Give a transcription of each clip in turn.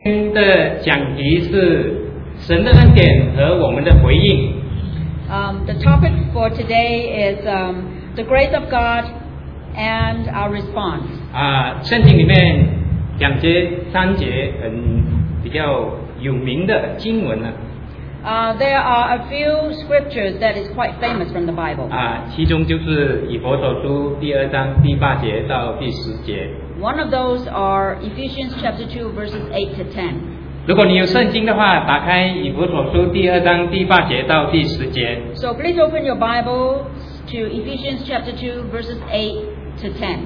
的讲题是神的恩典和我们的回应。 The topic for today is the grace of God and our response. 圣经里面两节三节比较有名的经文呢。 There are a few scriptures that is quite famous from the Bible. 其中就是以弗所书第2章第8节到第10节。 One of those are Ephesians chapter 2 verses 8 to 10. 如果你有圣经的话，打开以弗所书第2章第8节到第10节。 So please open your Bible to Ephesians chapter 2 verses 8 to 10.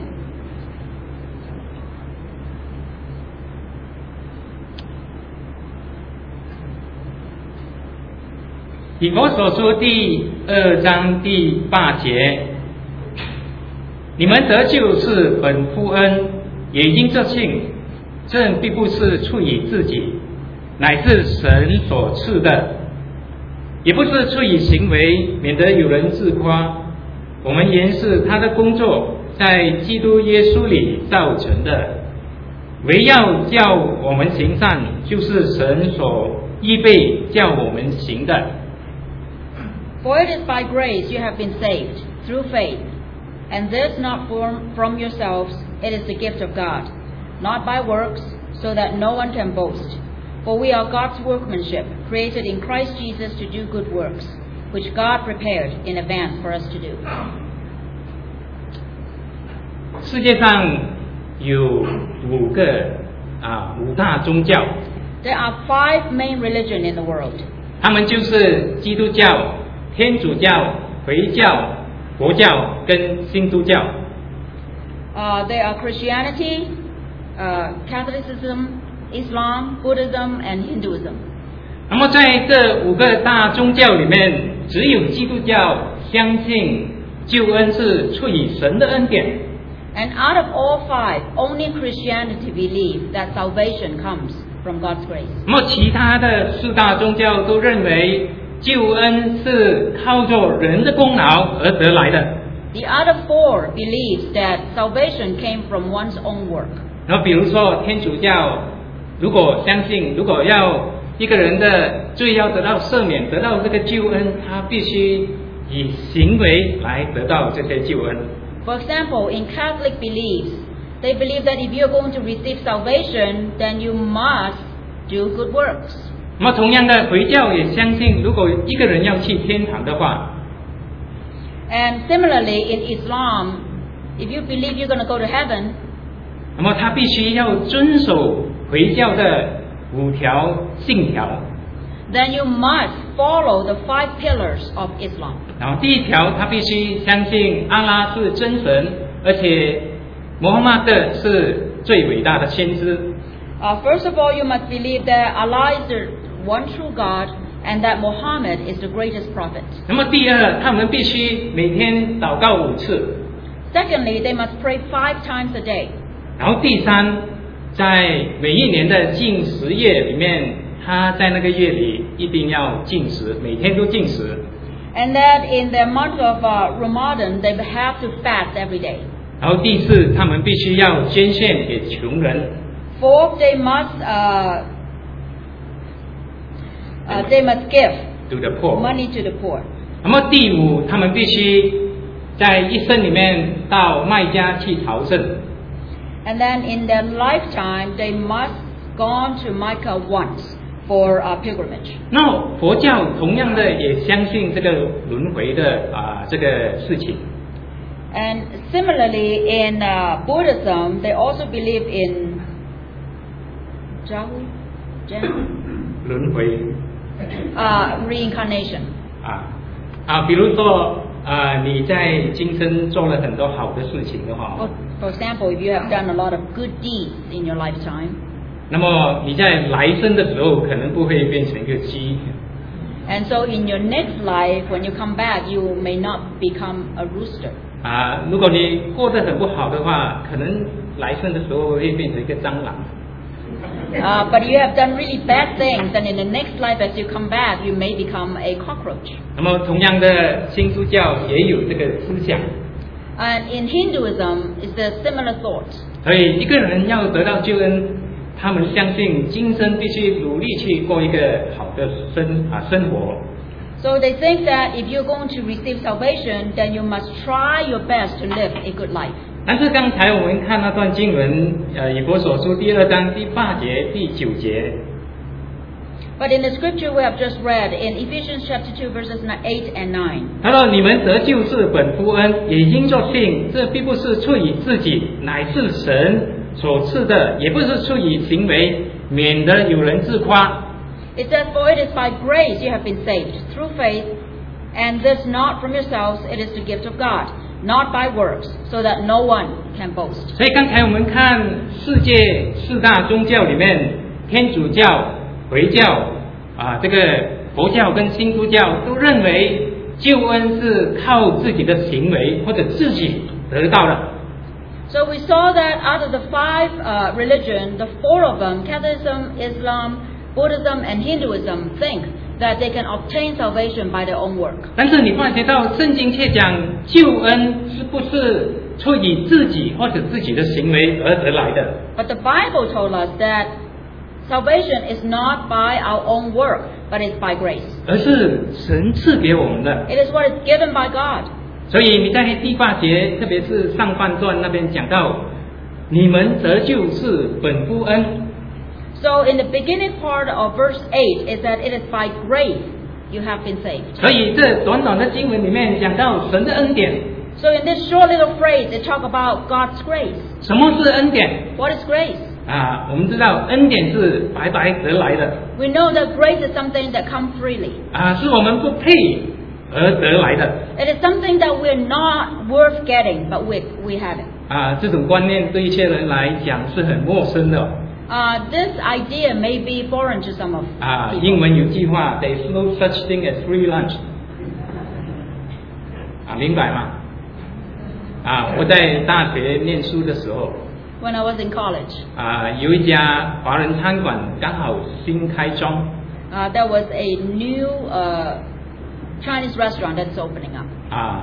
以弗所书第2章第8节，你们得救是本乎恩，也因着信，这并不是出于自己，乃是神所赐的，也不是出于行为，免得有人自夸。我们原是他的工作，在基督耶稣里造成的，唯要叫我们行善，就是神所预备叫我们行的。 For it is by grace you have been saved, through faith, and this not from yourselves, it is the gift of God, not by works, so that no one can boast. For we are God's workmanship, created in Christ Jesus to do good works, which God prepared in advance for us to do. 世界上有五大宗教。 There are 5 main religions in the world. 他们就是基督教、天主教、回教、佛教跟新都教。 They are Christianity, Catholicism, Islam, Buddhism, and Hinduism. 那么在这5个大宗教里面，只有基督教相信救恩是出于神的恩典。 And out of all 5, only Christianity believes that salvation comes from God's grace. 那么其他的4大宗教都认为救恩是靠着人的功劳而得来的。 The other 4 believes that salvation came from one's own work. 然后比如说天主教，如果要一个人的罪要得到赦免，得到这个救恩，他必须以行为来得到这些救恩。 For example, in Catholic beliefs, they believe that if you're going to receive salvation, then you must do good works. 那么同样的，回教也相信，如果一个人要去天堂的话， And similarly, in Islam, if you believe you're going to go to heaven, 那么他必须要遵守回教的5条信条。 then you must follow the 5 pillars of Islam. 然后第1条，他必须相信阿拉是真神，而且穆罕默德是最伟大的先知。 First of all, you must believe that Allah is the one true God and that Muhammad is the greatest prophet. 那么第2，他们必须每天祷告5次。 Secondly, they must pray 5 times a day. 然后第3，在每一年的禁食月里面，他在那个月里一定要禁食，每天都禁食。 And that in the month of Ramadan, they have to fast every day. 然后第4，他们必须要捐献给穷人。 Fourth, they must give to the poor. money to the poor. 那么第5，他们必须在一生里面到麦加去朝圣。 And then in their lifetime, they must go on to Mecca once for a pilgrimage. 那佛教同样的也相信这个轮回的这个事情。 And similarly, in Buddhism, they also believe in 轮回。 reincarnation. 比如说你在今生做了很多好的事情的话。 For example, if you have done a lot of good deeds in your lifetime. 那么你在来生的时候可能不会变成一个鸡。 And so in your next life, when you come back, you may not become a rooster. 如果你过得很不好的话，可能来生的时候会变成一个蟑螂。 But you have done really bad things, and in the next life, as you come back, you may become a cockroach. 那么同样的，新宗教也有这个思想。 And in Hinduism, is the similar thought. 所以一个人要得到救恩， 他们相信今生必须努力去过一个好的生活。 So they think that if you're going to receive salvation, then you must try your best to live a good life. 但是刚才我们看那段经文，以弗所书第2章第8节、第9节。 But in the scripture we have just read in Ephesians chapter 2 verses 8 and 9. 他说：“你们得救是本乎恩，也因着信。这并不是出于自己，乃是神所赐的；也不是出于行为，免得有人自夸。” It says, "For it is by grace you have been saved, through faith, and this not from yourselves, it is the gift of God, not by works, so that no one can boast." 所以刚才我们看世界4大宗教里面，天主教、回教这个佛教跟新都教都认为救恩是靠自己的行为或者自己得到的。 So we saw that out of the 5 religions, the 4 of them, Catholicism, Islam, Buddhism, and Hinduism, think that they can obtain salvation by their own work. 但是你发觉到圣经却讲救恩是不是出于自己或者自己的行为而得来的？ But the Bible told us that salvation is not by our own work, but it's by grace. 而是神赐给我们的。 It is what is given by God. 所以你在第8节，特别是上半段那边讲到，你们得救是本乎恩。 So in the beginning part of verse 8 is that it is by grace you have been saved. 所以这短短的经文里面讲到神的恩典。 So in this short little phrase, it talk about God's grace. 什么是恩典？ What is grace? 我们知道恩典是白白得来的。 We know that grace is something that comes freely. 是我们不配而得来的。 It is something that we're not worth getting, but we have it. 这种观念对一些人来讲是很陌生的。 This idea may be foreign to some of people. 英文有句话 ，There's no such thing as free lunch。明白吗？我在大学念书的时候， When I was in college, 有一家华人餐馆刚好新开张。 there was a new Chinese restaurant that's opening up.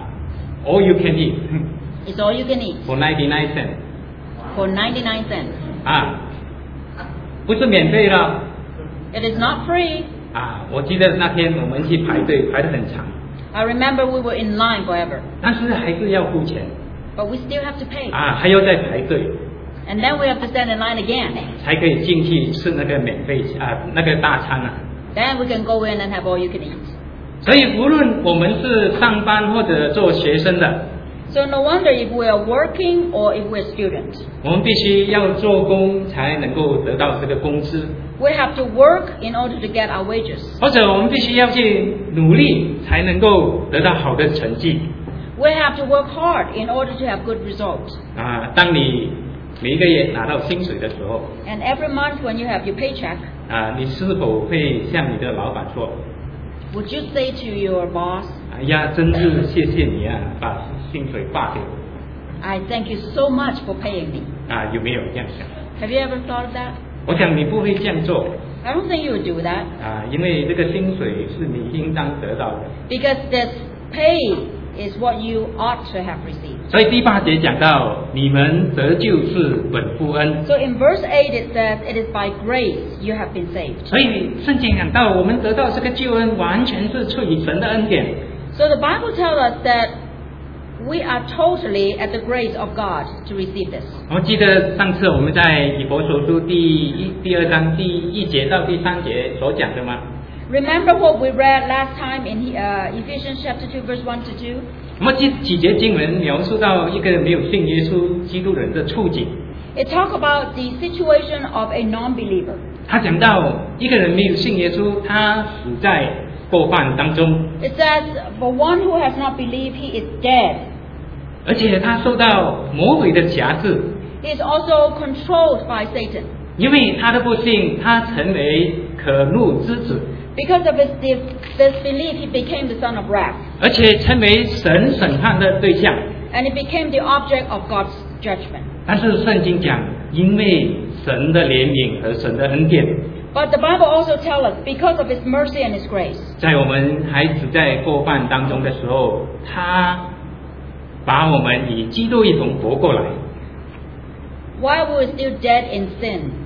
All you can eat. It's all you can eat For 99 cents. for 99 cents. 不是免费的。 It is not free. 我记得那天我们去排队排得很长。 I remember we were in line forever. 但是还是要付钱。 But we still have to pay. 还要再排队。 And then we have to stand in line again. 才可以进去吃那个免费那个大餐。 Then we can go in and have all you can eat. 所以无论我们是上班或者做学生的， So no wonder if we are working or if we're students. 我们必须要做工才能够得到这个工资， We have to work in order to get our wages. 或者我们必须要去努力才能够得到好的成绩。 We have to work hard in order to have good results. 当你每一个月拿到薪水的时候， And every month when you have your paycheck, 你是否会向你的老板说， would you say to your boss, 哎呀，真是谢谢你把薪水发给我。 I thank you so much for paying me? 有没有这样想？ Have you ever thought of that? 我想你不会这样做。 I don't think you would do that. 因为这个薪水是你应当得到的。 Because this pay is what you ought to have received. 所以第8节讲到，你们得救是本乎恩。 So in verse 8 it says, it is by grace you have been saved. 所以圣经讲到，我们得到这个救恩，完全是出于神的恩典。 So the Bible tells us that we are totally at the grace of God to receive this. 我记得上次我们在以弗所书第2章第1节到第3节所讲的吗？ Remember what we read last time in Ephesians chapter 2 verse 1 to 2? 我们几节经文描述到一个没有信耶稣基督人的处境。 It talks about the situation of a non-believer. 他讲到一个人没有信耶稣，他死在过犯当中。 It says, for one who has not believed, he is dead. 而且他受到魔鬼的辖制， He is also controlled by Satan. 因为他的不信，他成为可怒之子， Because of his disbelief, he became the son of wrath. 而且成为神审判的对象。 And he became the object of God's judgment. 但是圣经讲，因为神的怜悯和神的恩典， But the Bible also tells us, because of his mercy and his grace, 在我们还只在过犯当中的时候，他把我们与基督一同活过来。 while we were still dead in sin,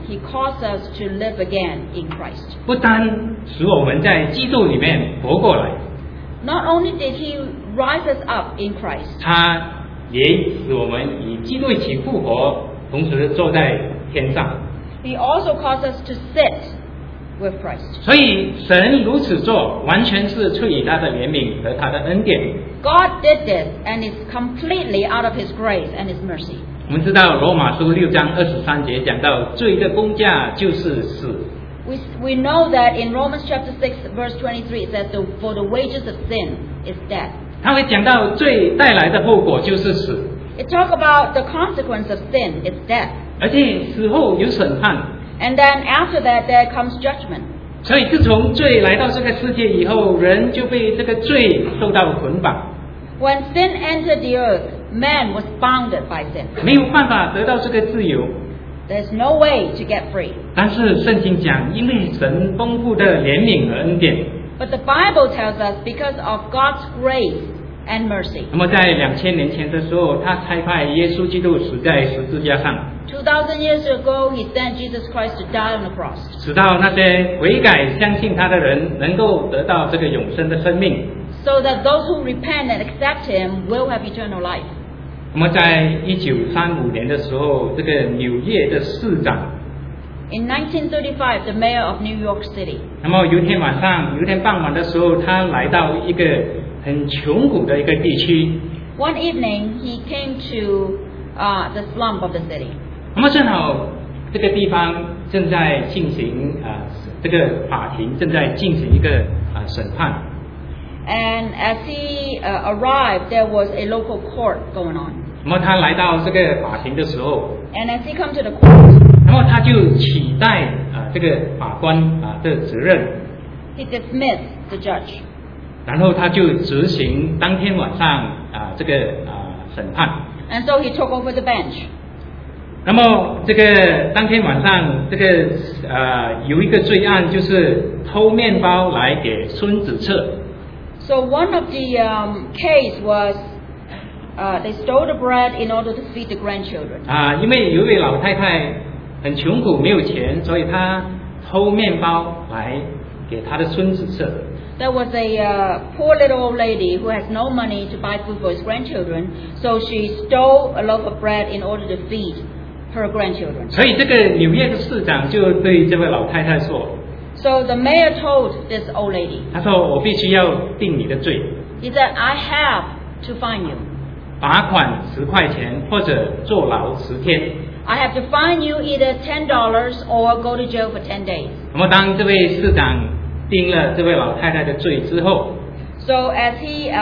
He calls us to live again in Christ. 不单使我们在基督里面活过来， Not only did He rise us up in Christ, 他也使我们与基督一起复活，同时坐在天上。 He also calls us to sit with Christ. 所以神如此做，完全是出于他的怜悯和他的恩典。 God did this, and it's completely out of His grace and His mercy. 我们知道罗马书6章23节讲到罪的工价就是死。 We know that in Romans chapter 6 verse 23 it says, for the wages of sin is death. 他会讲到罪带来的后果就是死， It talks about the consequence of sin, it's death. 而且死后有审判。 And then after that there comes judgment. 所以自从罪来到这个世界以后，人就被这个罪受到捆绑， When sin entered the earth, man was bounded by sin. 没有办法得到这个自由。 There's no way to get free. 但是圣经讲，因为神丰富的怜悯和恩典， But the Bible tells us because of God's grace and mercy. 那么在2000年前的时候，他差派耶稣基督死在十字架上， 2,000 years ago, He sent Jesus Christ to die on the cross, 使到那些悔改相信他的人能够得到这个永生的生命。 so that those who repent and accept Him will have eternal life. 那么在1935年的时候，这个纽约的市长， In 1935, the mayor of New York City, 那么有一天傍晚的时候，他来到一个很穷苦的一个地区， one evening he came to the slum of the city. 那么正好这个地方正在进行这个法庭正在进行一个审判。 And as he arrived, there was a local court going on. 那么他来到这个法庭的时候， And as he come to the court, 那么他就取代这个法官的责任， he dismissed the judge. 然后他就执行当天晚上这个审判。 And so he took over the bench. 那么这个当天晚上，这个有一个罪案就是偷面包来给孙子吃。 So one of the case was they stole the bread in order to feed the grandchildren. 因为有一位老太太很穷苦，没有钱，所以她偷面包来给她的孙子吃。 There was a poor little old lady who has no money to buy food for his grandchildren, so she stole a loaf of bread in order to feed her grandchildren. 所以这个纽约的市长就对这位老太太说， So the mayor told this old lady, 他说我必须要定你的罪， he said, I have to fine you. 罚款10块钱或者坐牢10天。 I have to fine you either $10 or go to jail for 10 days. 那么当这位市长定了这位老太太的罪之后， So as he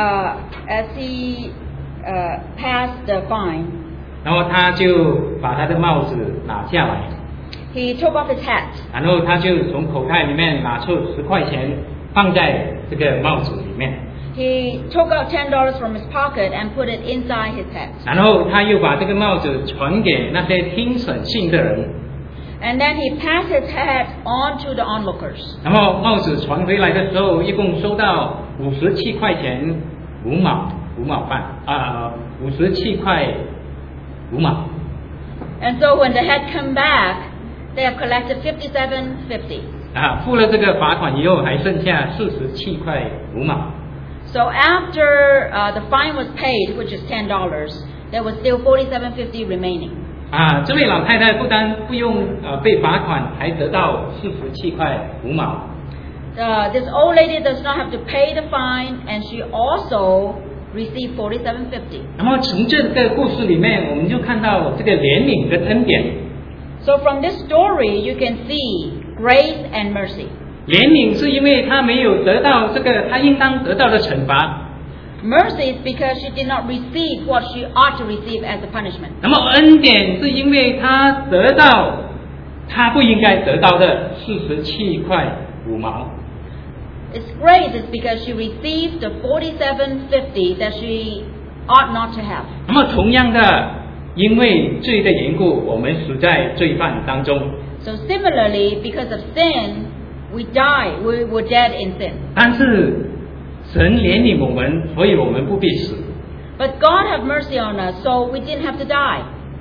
passed the fine, 然后他就把他的帽子拿下来， he took off his hat. 然后他就从口袋里面拿出10块钱放在这个帽子里面， He took out $10 from his pocket and put it inside his hat. 然后他又把这个帽子传给那些听审讯的人， And then he passed his hat on to the onlookers. 然后帽子传回来的时候，一共收到57块钱5毛半57块5毛。 And so when the hat come back, they have collected $57.50. 付了这个罚款以后，还剩下47块5毛。 So after the fine was paid, which is $10, there was still $47.50 remaining. 这位老太太不但不用被罚款，还得到47块5毛。 This old lady does not have to pay the fine, and she also received $47.50. 那么从这个故事里面，我们就看到这个怜悯跟恩典。 So from this story, you can see grace and mercy. 怜悯是因为他没有得到这个他应当得到的惩罚， Mercy is because she did not receive what she ought to receive as a punishment. 那么恩典是因为他得到他不应该得到的47块5毛。 Its grace is because she received the $47.50 that she ought not to have. 那么同样的，因为罪的缘故，我们死在罪犯当中。 So similarly, because of sin, we were dead in sin. 但是神怜悯我们，所以我们不必死。 But God have mercy on us, so we didn't have to die.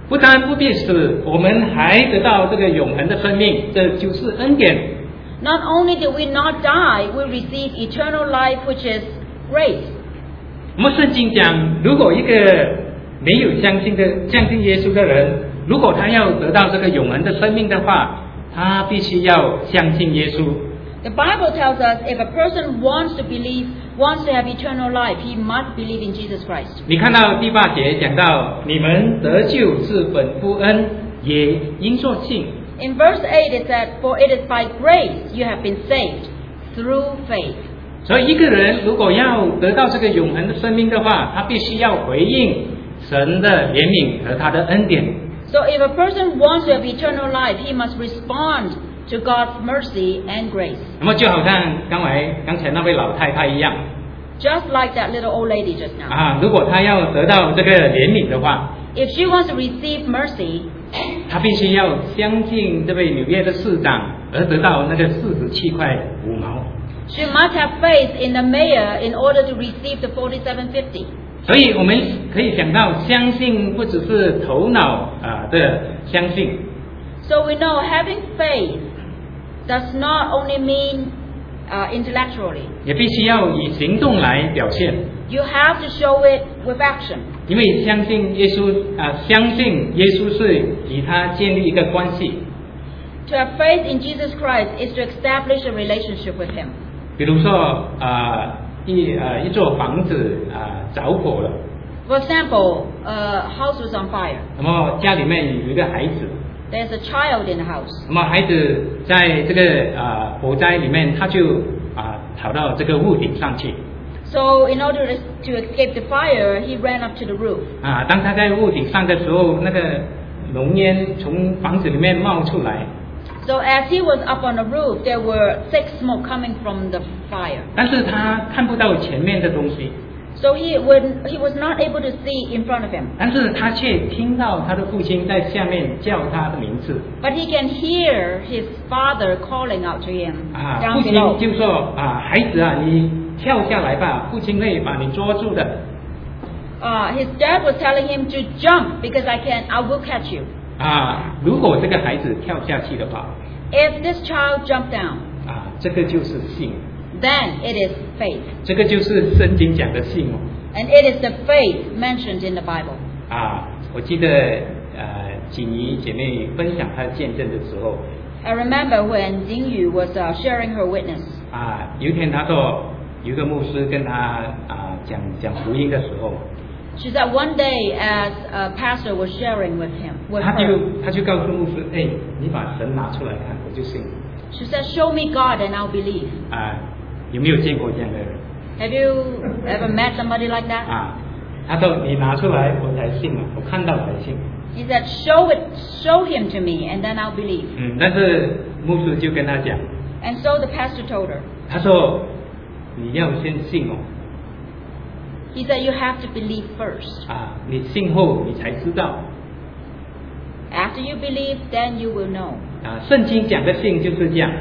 不但不必死，我们还得到这个永恒的生命，这就是恩典。 Not only do we not die, we receive eternal life, which is grace. 我们圣经讲，如果一个没有相信耶稣的人，如果他要得到这个永恒的生命的话，他必须要相信耶稣。 The Bible tells us if a person wants to have eternal life, he must believe in Jesus Christ. 你看到第8节讲到，你们得救是本乎恩，也因着信。 In verse 8 it said, For it is by grace you have been saved, through faith. 所以一个人如果要得到这个永恒的生命的话，他必须要回应神的怜悯和他的恩典。 So if a person wants to have eternal life, he must respond to God's mercy and grace. 那么就好像刚才那位老太太一样 Just like that little old lady just now. 啊，如果她要得到这个怜悯的话， If she wants to receive mercy, 她必须要相信这位纽约的市长，而得到那个47块5毛。 she must have faith in the mayor in order to receive the $47.50. 所以我们可以想到，相信不只是头脑的相信。 So we know having faith does not only mean intellectually. 也必须要以行动来表现。 You have to show it with action. 因为相信耶稣是与他建立一个关系。 To have faith in Jesus Christ is to establish a relationship with Him. 比如说一座房子着火了， For example, a house was on fire. 那么家里面有一个孩子， There's a child in the house. 那么孩子在这个火灾里面，他就跑到这个屋顶上去。 So in order to escape the fire, he ran up to the roof. 当他在屋顶上的时候，那个浓烟从房子里面冒出来。 So as he was up on the roof, there were thick smoke coming from the fire. 但是他看不到前面的东西， So he was not able to see in front of him. 但是他却听到他的父亲在下面叫他的名字。 But he can hear his father calling out to him 父 down 亲 below. 就说孩子你跳下来吧，父亲会把你捉住的。 His dad was telling him to jump because I will catch you. 如果这个孩子跳下去的话， If this child jumped down, 这个就是信， then it is faith. 这个就是圣经讲的信哦。 And it is the faith mentioned in the Bible. 我记得锦怡姐妹分享她的见证的时候， I remember when Jingyu was sharing her witness. 有一天她说有一个牧师跟她讲福音的时候， She said one day as a pastor was sharing with her, 她就告诉牧师，你把神拿出来看，我就信。 she said, "Show me God and I'll believe." 有没有见过这样的人？ Have you ever met somebody like that? 她说你拿出来我才信啊，我看到才信。 He said, "Show him to me and then I'll believe." 但是牧师就跟她讲， And so the pastor told her. 他说你要先信哦。 He said, "You have to believe first. 你信后你才知道。 After you believe, then you will know." 圣经讲的信就是这样，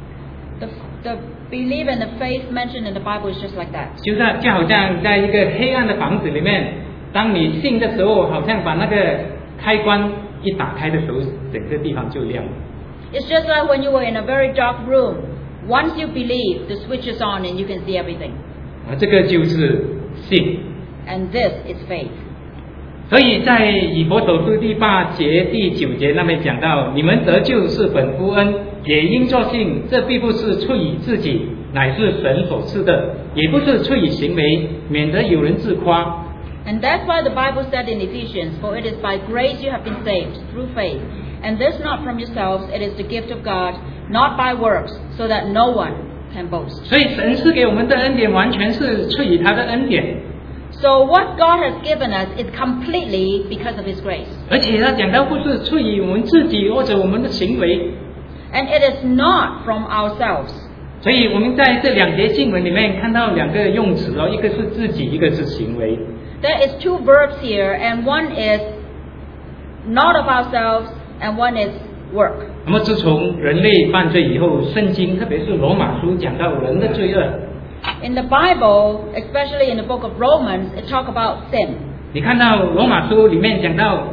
The belief and the faith mentioned in the Bible is just like that. 就好像在一个黑暗的房子里面，当你信的时候，好像把那个开关一打开的时候，整个地方就亮了。 It's just like when you were in a very dark room. Once you believe, the switch is on and you can see everything. 这个就是信。 And this is faith. 所以在以弗所书第8节、第9节那边讲到，你们得救是本乎恩，也因着信，这并不是出于自己，乃是神所赐的，也不是出于行为，免得有人自夸。 And that's why the Bible said in Ephesians, "For it is by grace you have been saved, through faith. And this not from yourselves, it is the gift of God, not by works, so that no one can boast." 所以神赐给我们的恩典，完全是出于他的恩典。 So what God has given us is completely because of His grace. 而且他讲到不是出于我们自己或者我们的行为， And it is not from ourselves. 所以我们在这2节经文里面看到2个用词一个是自己，一个是行为。 There is 2 verbs here, and one is not of ourselves, and one is work. 那么自从人类犯罪以后，圣经特别是罗马书讲到人的罪恶。 In the Bible, especially in the book of Romans, it talks about sin. 你看到罗马书里面讲到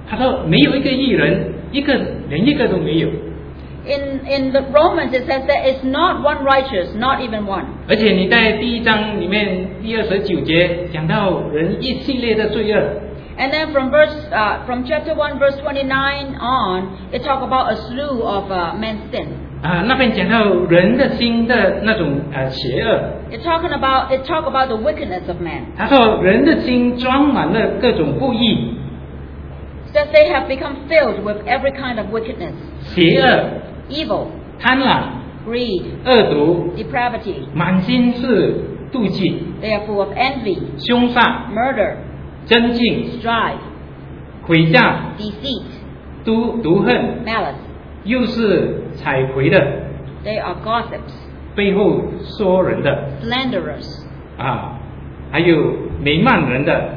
他说没有一个义人，连一个都没有。 In the Romans it says that it's not one righteous, not even one. 而且你在第1章里面第29节讲到人一系列的罪恶。 And then from chapter 1 verse 29 on, it talk about a slew of men's sin. 那边讲到人的心的那种邪恶。 It talk about the wickedness of man. 他说人的心装满了各种不义。 Says they have become filled with every kind of wickedness. 邪恶。 Evil. 贪婪。 Greed. 恶毒。 Depravity. 满心是妒忌。 They are full of envy. 凶杀。 Murder. 争竞。 Strife. 诡诈。 Deceit. 毒恨。 Malice. 又是采葵的。 They are gossips. 背后说人的。 Slanderers. 还有美慢人的。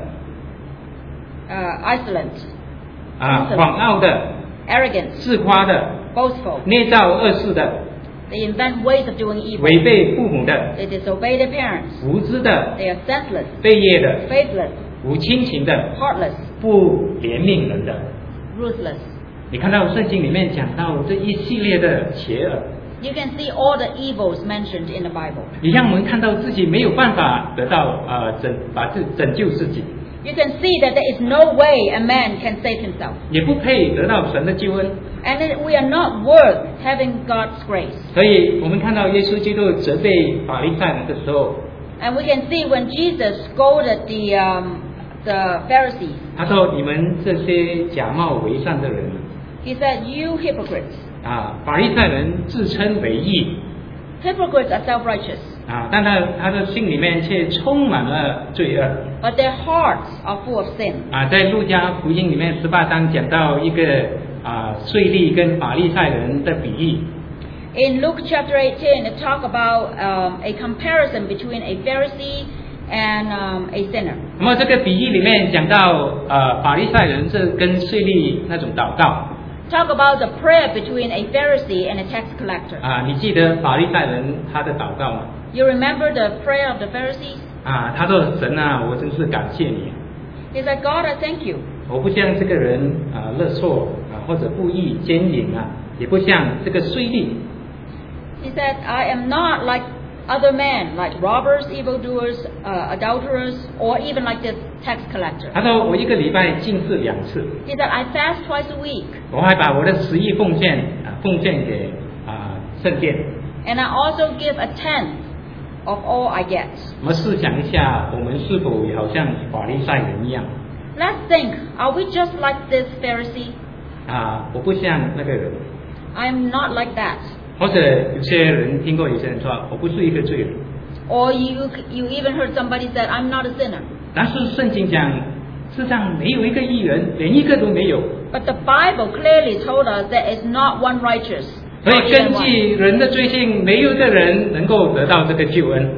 Insolent. 狂傲的。 Arrogant. 自夸的。 Boastful. 捏造恶事的。 They invent ways of doing evil. 违背父母的。 They disobey their parents. 无知的。 They are senseless. 悖逆的。 Faithless. 无亲情的。 Heartless. 不怜悯人的。 Ruthless. 你看到圣经里面讲到这一系列的邪恶。 You can see all the evils mentioned in the Bible. 也让我们看到自己没有办法得到拯救自己。 You can see that there is no way a man can save himself. 也不配得到神的救恩。 And that we are not worth having God's grace. 所以我们看到耶稣基督责备法利赛人的时候。 And we can see when Jesus scolded the Pharisees. 他说：“你们这些假冒为善的人。” He said, "You hypocrites." 法利赛人自称为义。 Hypocrites are self-righteous. 但他的心里面却充满了罪恶。 But their hearts are full of sin. 在路加福音里面18章讲到一个税吏跟法利赛人的比喻。 In Luke chapter 18, it talk about a comparison between a Pharisee and a sinner. 那么这个比喻里面讲到法利赛人是跟税吏那种祷告。 Talk about the prayer between a Pharisee and a tax collector. 你记得法利赛人他的祷告吗？ You remember the prayer of the Pharisees? 他说：“神啊，我真是感谢你。” He said, "God, I thank you." 我不像这个人勒索或者故意奸淫也不像这个税吏。 He said, "I am not like other men, like robbers, evildoers, adulterers, or even like this tax collector." 他说：“我一个礼拜禁食2次。” He said, "I fast twice a week." 我还把我的10亿奉献给圣殿。 And I also give a tenth of all I get. 我们试想一下，我们是否也好像法利赛人一样？ Let's think, are we just like this Pharisee? 我不像那个人。 I'm not like that. 或者有些人听过有些人说，我不是一个罪人。 Or you even heard somebody say, "I'm not a sinner." 但是圣经讲，世上没有一个义人，连一个都没有。 But the Bible clearly told us there is not one righteous. 所 Not 以 even 根 one. 据人的罪性，没有一个人能够得到这个救恩。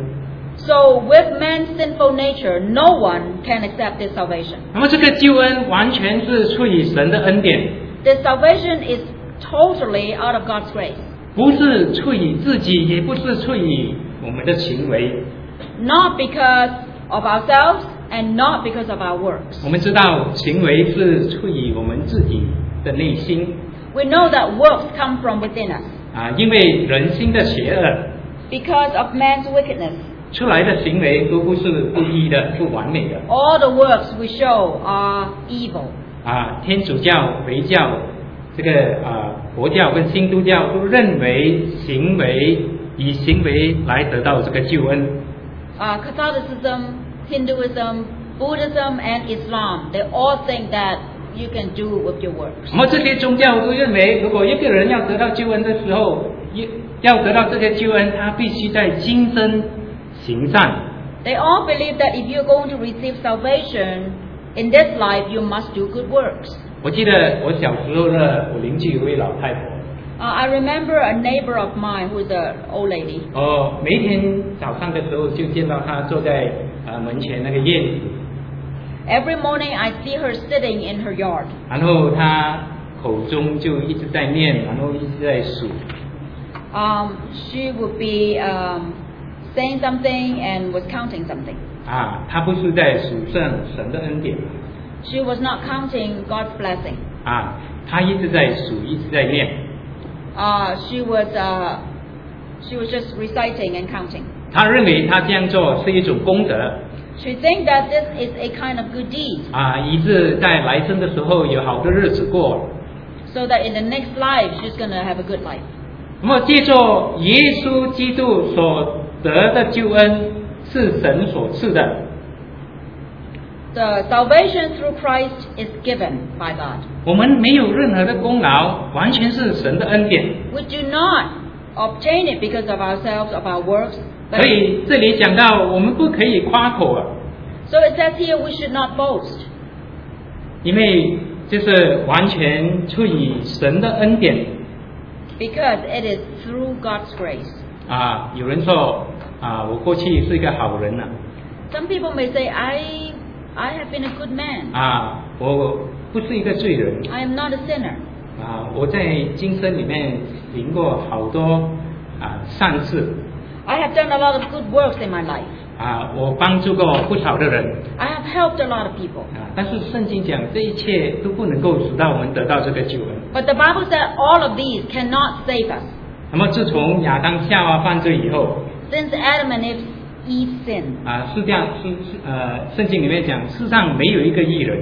So with man's sinful nature, no one can accept this salvation. 那么这个救恩完全是出于神的恩典， This salvation is totally out of God's grace. 不是出于自己，也不是出于我们的行为。 Not because of ourselves and not because of our works. 我们知道行为是出于我们自己的内心 We know that works come from within us. 因为人心的邪恶 Because of man's wickedness. 出来的行为都不是不义的、不完美的。 All the works we show are evil. 天主教、回教、这个佛教跟新都教都认为以行为来得到这个救恩。 Catholicism, Hinduism, Buddhism, and Islam, they all think that you can do with your works. 那么这些宗教都认为，如果一个人要得到救恩的时候，要得到这个救恩，他必须在今生行善。 They all believe that if you're going to receive salvation in this life, you must do good works. 我记得我小时候呢，我邻居有位老太婆。 I remember a neighbor of mine who's an old lady. 每一天早上的时候就见到她坐在门前那个院子。 Every morning I see her sitting in her yard. 然后她口中就一直在念，然后一直在数。 She would be saying something and was counting something. 她不是在数算神的恩典。 She was not counting God's blessing. 啊，她一直在数，一直在念。 She was just reciting and counting. 她认为她这样做是一种功德。 She think that this is a kind of good deed. 啊，以致在来生的时候有好的日子过。 So that in the next life she's going to have a good life. 那么借着耶稣基督所得的救恩是神所赐的。 The salvation through Christ is given by God. 我们没有任何的功劳，完全是神的恩典。 We do not obtain it because of ourselves, of our works. 所以这里讲到，我们不可以夸口啊。 So it says here we should not boast. 因为就是完全出于神的恩典。 Because it is through God's grace. 啊，有人说啊，我过去是一个好人啊。 Some people may say, I have been a good man. 啊，我不是一个罪人。 I am not a sinner. 啊，我在今生里面行过好多善事。 I have done a lot of good works in my life. 啊，我帮助过不少的人。 I have helped a lot of people. 啊，但是圣经讲这一切都不能够使到我们得到这个救恩。 But the Bible said all of these cannot save us. 那么自从亚当夏娃犯罪以后， Since Adam and Eve sinned. 啊，圣经里面讲，世上没有一个义人。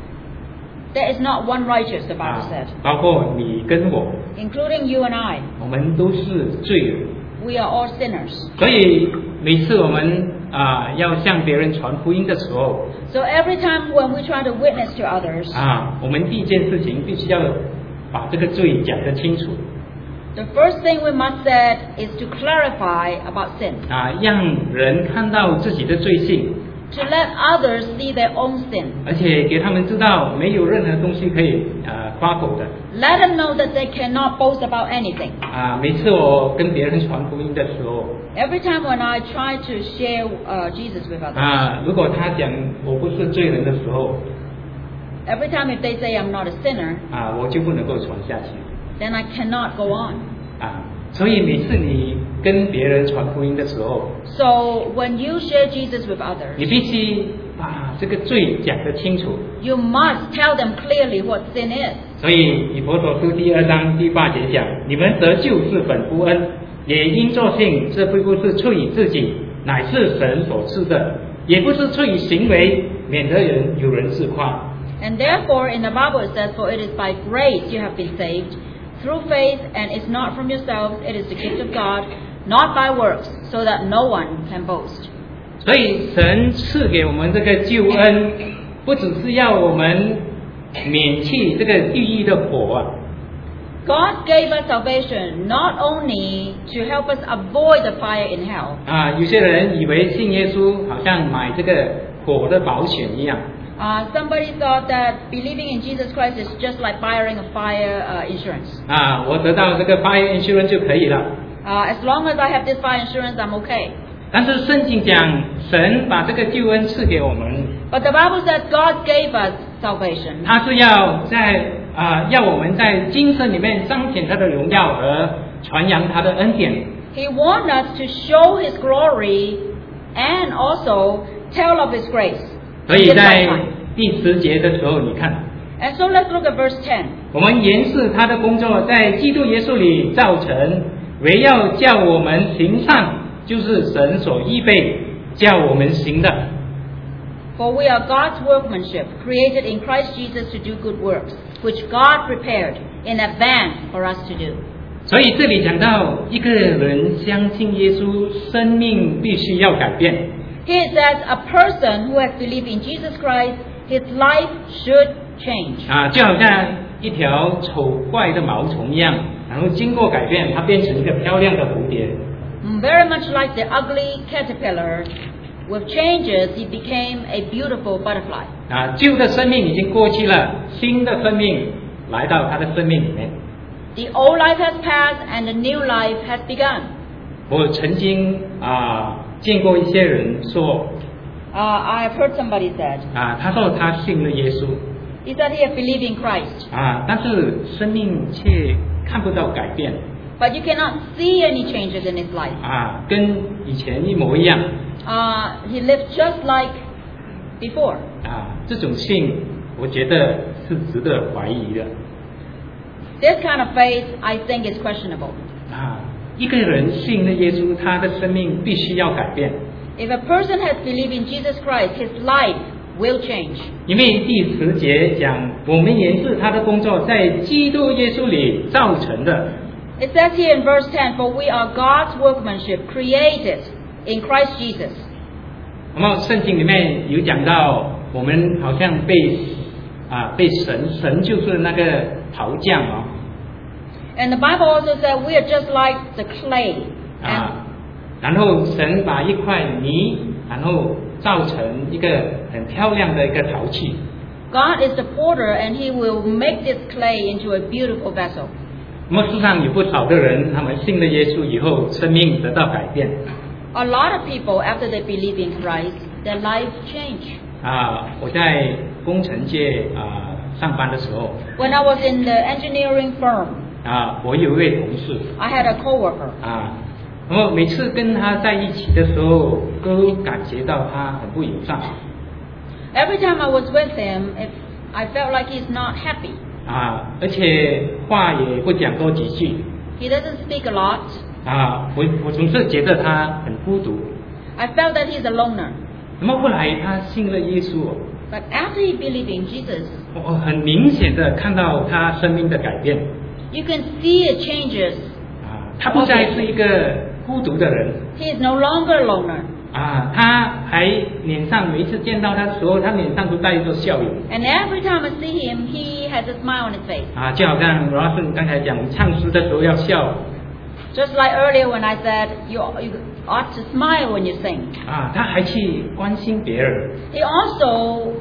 There is not one righteous, the Bible said. 包括你跟我， Including you and I. 我们都是罪人。 We are all sinners. 所以每次我们要向别人传福音的时候， So every time when we try to witness to others, 我们第一件事情必须要把这个罪讲得清楚。 the first thing we must say is to clarify about sin. 让人看到自己的罪性。 To let others see their own sin. 而且给他们知道没有任何东西可以夸口的。 Let them know that they cannot boast about anything. 每次我跟别人传福音的时候， Every time when I try to share Jesus with others. 如果他讲我不是罪人的时候， Every time if they say I'm not a sinner. 我就不能够传下去。 Then I cannot go on. 所以每次你跟别人传福音的时候， So when you share Jesus with others, 你必须把这个罪讲得清楚。 you must tell them clearly what sin is. 所以以弗所书第2章第8节讲，你们得救是本乎恩，也因作信，这并不是出于自己，乃是神所赐的，也不是出于行为，免得有人自夸。 And therefore in the Bible it says, for it is by grace you have been saved, through faith, and it's not from yourselves, it is the gift of God, not by works, so that no one can boast. 所以神赐给我们这个救恩，不只是要我们免去这个地狱的火。 God gave us salvation not only to help us avoid the fire in hell. 有些人以为信耶稣好像买这个火的保险一样。 Somebody thought that believing in Jesus Christ is just like buying a fire insurance. 我得到这个 fire insurance 就可以了。 As long as I have this fire insurance, I'm okay. 但是圣经讲，神把这个救恩赐给我们。 But the Bible says God gave us salvation. 他是要要我们在今生里面彰显他的荣耀而传扬他的恩典。 He wants us to show His glory and also tell of His grace. 所以在第10节的时候，你看。 And so let's look at verse 10. 我们原是他的工作，在基督耶稣里造成，为要叫我们行善，就是神所预备叫我们行的。 For we are God's workmanship, created in Christ Jesus to do good works, which God prepared in advance for us to do. 所以这里讲到一个人相信耶稣，生命必须要改变。 Here it says a person who has believed in Jesus Christ, his life should change. 就好像一条丑怪的毛虫一样，然后经过改变，它变成一个漂亮的蝴蝶。 Very much like the ugly caterpillar, with changes, he became a beautiful butterfly. 旧的生命已经过去了，新的生命来到他的生命里面。 The old life has passed and the new life has begun. 我曾经见过一些人说， I have heard somebody said, 他说他信了耶稣， he said he had believed in Christ, 但是生命却看不到改变， but you cannot see any changes in his life. 跟以前一模一样。 He lived just like before. 这种信我觉得是值得怀疑的。 This kind of faith, I think, is questionable. 一个人信了耶稣，他的生命必须要改变。 If a person has believed in Jesus Christ, his life will change. 因为第10节讲，我们也是他的工作，在基督耶稣里造成的。 It says here in verse 10, "For we are God's workmanship, created in Christ Jesus." 那么圣经里面有讲到，我们好像被神就是那个陶匠哦。 And the Bible also said we are just like the clay. 然后神把一块泥，然后造成一个很漂亮的一个陶器。 God is the potter, and He will make this clay into a beautiful vessel. 那么世上有不少的人，他们信了耶稣以后，生命得到改变。 A lot of people, after they believe in Christ, their life change. 我在工程界上班的时候， When I was in the engineering firm, 我有一位同事， I had a coworker. 然后每次跟他在一起的时候，都感觉到他很不友善。 Every time I was with him, I felt like he's not happy. 而且话也不讲多几句。 He doesn't speak a lot. 我总是觉得他很孤独。 I felt that he's a loner. 那么后来他信了耶稣， But after he believed in Jesus, 我很明显的看到他生命的改变。 you can see it changes. 他不再是一个孤独的人。 He is no longer a loner. 他还脸上每一次见到他的时候，他脸上都带着笑容。 And every time I see him, he has a smile on his face. 就好像罗老师刚才讲唱诗的时候要笑。 Just like earlier when I said you ought to smile when you sing. 他还去关心别人。 He also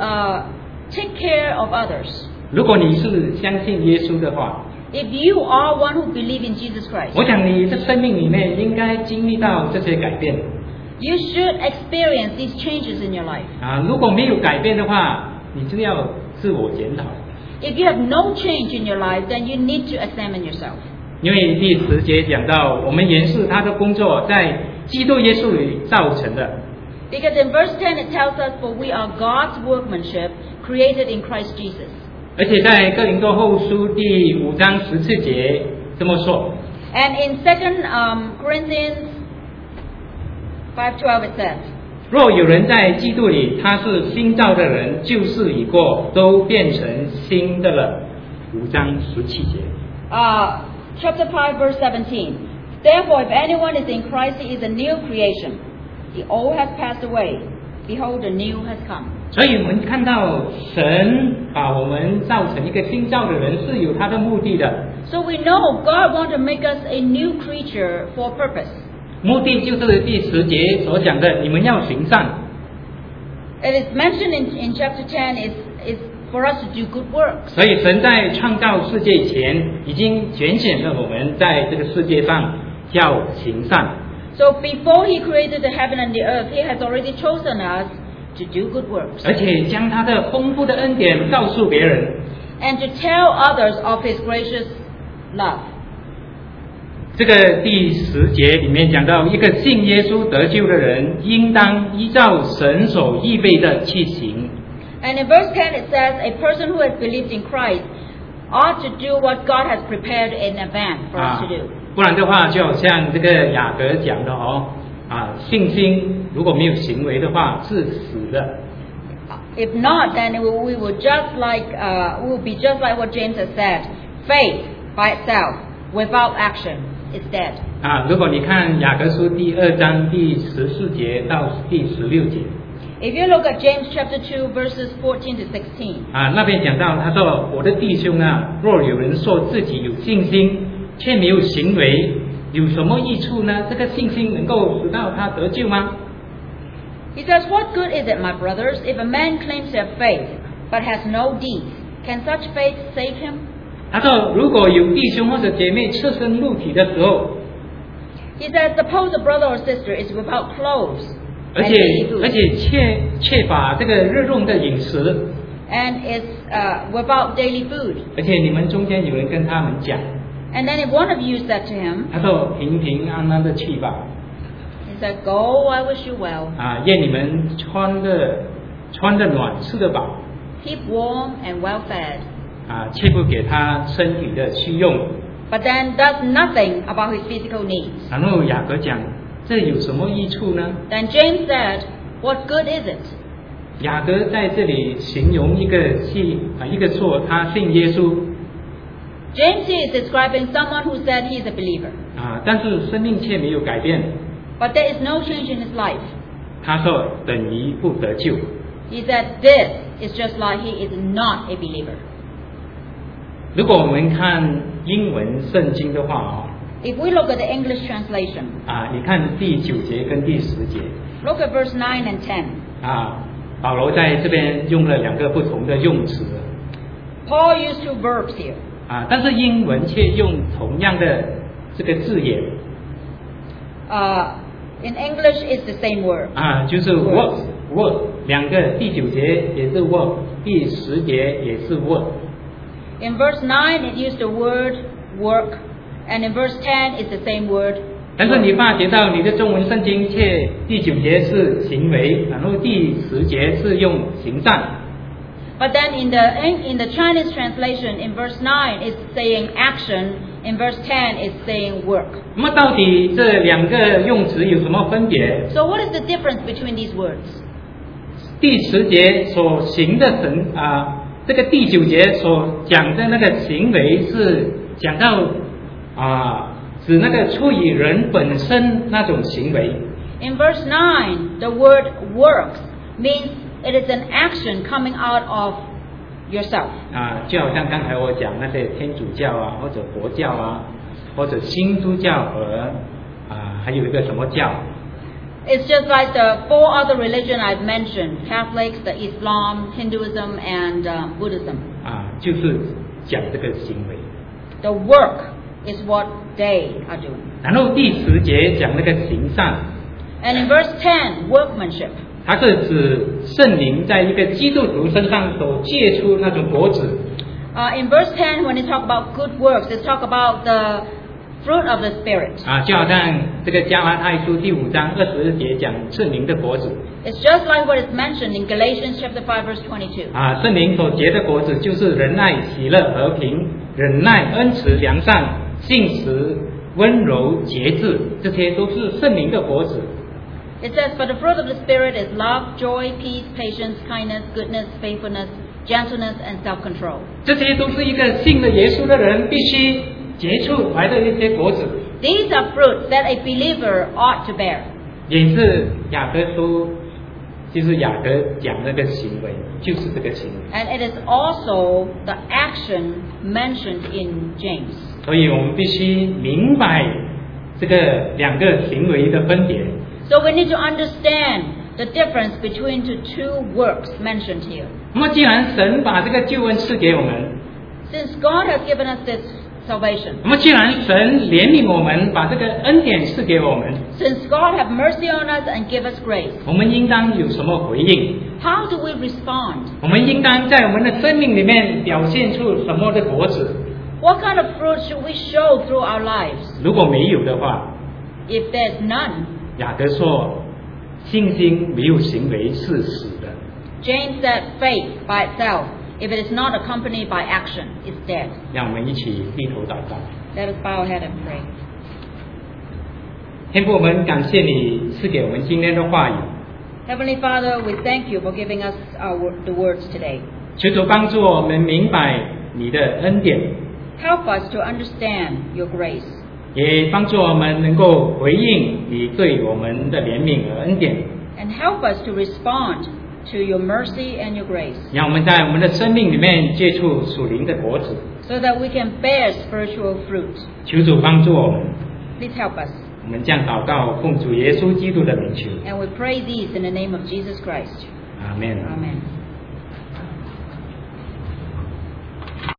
take care of others. 如果你是相信耶稣的话， If you are one who believes in Jesus Christ, 我想你的生命里面应该经历到这些改变。 you should experience these changes in your life. 如果没有改变的话，你就要自我检讨。 If you have no change in your life, then you need to examine yourself. 因为第10节讲到，我们原是他的工作，在基督耶稣里造成的。 Because in verse 10 it tells us, "For we are God's workmanship, created in Christ Jesus." 而且在哥林多后书第5章14节这么说。 And in 2 Corinthians 5:12 it says, 若有人在基督里，他是新造的人，旧事已过，都变成新的了。5章17节。 Chapter 5 verse 17. Therefore, if anyone is in Christ, he is a new creation. The old has passed away. Behold, the new has come. 所以我们看到神把我们造成一个新造的人是有他的目的的。 So we know God wants to make us a new creature for a purpose. 目的就是第10节所讲的，你们要行善。 It is mentioned in chapter 10 is for us to do good works. 所以神在创造世界前已经拣选了我们在这个世界上要行善。 So before He created the heaven and the earth, He has already chosen us to do good works. 而且将他的丰富的恩典告诉别人。 And to tell others of His gracious love. 这个第10节里面讲到，一个信耶稣得救的人，应当依照神所预备的去行。 And in verse 10 it says, a person who has believed in Christ ought to do what God has prepared in advance for us to do. 不然的话，就好像这个雅各讲的信心如果没有行为的话是死的。 If not, then we will be just like what James has said. Faith by itself, without action, is dead. 如果你看雅各书第2章第14节到第16节。 If you look at James chapter 2 verses 14 to 16. 那边讲到，他说：“我的弟兄啊，若有人说自己有信心，却没有行为，有什么益处呢？这个信心能够使到他得救吗？” He says, "What good is it, my brothers, if a man claims to have faith, but has no deeds? Can such faith save him?" 他说：“如果有弟兄或者姐妹赤身露体的时候， He says, suppose a brother or sister is without clothes, 而且缺乏这个日用的饮食， and is without daily food. 而且你们中间有人跟他们讲， And then if one of you said to him," 他说平平安安的去吧， he said, "Go, I wish you well. 愿你们穿的暖，吃得饱， keep warm and well fed, 却不给他身体的需用。 but then does nothing about his physical needs. 然后雅各讲，这有什么益处呢？ Then James said, what good is it? 雅各在这里形容一个说他信耶稣 James here is describing someone who said he is a believer, 但是生命却没有改变。 but there is no change in his life. 他说等于不得救。 He said this is just like he is not a believer. 如果我们看英文圣经的话 If we look at the English translation, 你看第9节跟第10节 look at verse 9 and 10. 保罗在这边用了2个不同的用词 Paul used 2 verbs here. 但是英文却用同样的这个字眼 In English, it's the same word. 就是 work 2个，第9节也是 work， 第10节也是 work。 In verse 9, it used the word work, and in verse 10, it's the same word. 但是你发觉到你的中文圣经却第9节是行为，然后第10节是用行善。 But then in the Chinese translation, in verse 9, it's saying action. In verse 10, it's saying work. 那么到底这2个用词有什么分别？ So what is the difference between these words? 第10节所行的这个第9节所讲的那个行为是讲到指那个出于人本身那种行为。 In verse 9, the word works means it is an action coming out of yourself. 就好像刚才我讲那些天主教或者佛教或者新都教和还有一个什么教。 It's just like the 4 other religions I've mentioned: Catholics, the Islam, Hinduism, and Buddhism. 就是讲这个行为。 The work is what they are doing. 然后第10节讲那个行善， And in verse 10, workmanship. 它是指圣灵在一个基督徒身上所结出那种果子。 In verse 10, when they talk about good works, they talk about the fruit of the Spirit. 就好像这个加拉太书第5章20节讲圣灵的果子。 It's just like what is mentioned in Galatians chapter 5, verse 22. 圣灵所结的果子就是仁爱、喜乐、和平、忍耐、恩慈、良善、信实、温柔、节制，这些都是圣灵的果子。 It says, "For the fruit of the Spirit is love, joy, peace, patience, kindness, goodness, faithfulness, gentleness, and self-control." 这些都是一个信了耶稣的人必须结出来的一些果子。 These are fruits that a believer ought to bear. 也是雅各书，就是雅各讲那个行为，就是这个行为。 And it is also the action mentioned in James. 所以我们必须明白这个2个行为的分别。 So we need to understand the difference between the 2 works mentioned here. 那么既然神把这个救恩赐给我们， Since God has given us this salvation, 那么既然神怜悯我们，把这个恩典赐给我们， since God have mercy on us and give us grace, 我们应当有什么回应？ how do we respond? 我们应当在我们的生命里面表现出什么的果子？ What kind of fruit should we show through our lives? 如果没有的话， If there's none, 雅各说，信心没有行为是死的。 James said faith by itself, if it is not accompanied by action, is dead. 让我们一起低头祷告。 Let us bow our head and pray. 天父，我们感谢你赐给我们今天的话语， Heavenly Father, we thank you for giving us the words today. 求主帮助我们明白你的恩典， Help us to understand your grace. 也帮助我们能够回应你对我们的怜悯和恩典， And help us to respond to your mercy and your grace, 让我们在我们的生命里面结出属灵的果子。 so that we can bear spiritual fruit. 求主帮助我们， Please help us. 我们将祷告奉主耶稣基督的名求， And we pray these in the name of Jesus Christ. 阿门。 Amen.